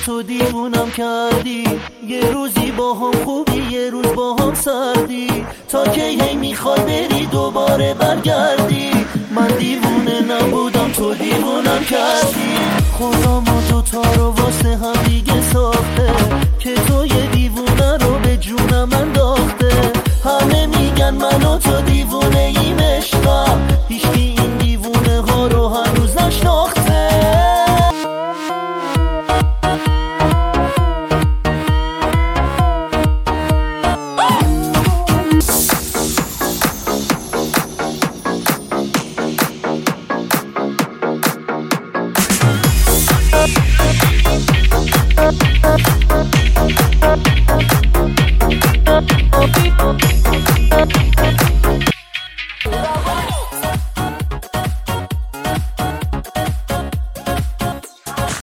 تو دیوونم کردی، یه روزی با هم خوبی یه روز با هم سردی، تا که هی میخوای بری دوباره برگردی. من دیوونه نبودم تو دیوونم کردی. خدا ما دوتا رو واسه هم دیگه ساخته، که تو یه دیوونه رو به جونم انداخته. همه میگن من و تو دیوونه ایم عشقم، هیچکی این دیوونه ها رو هنوز نشناخته.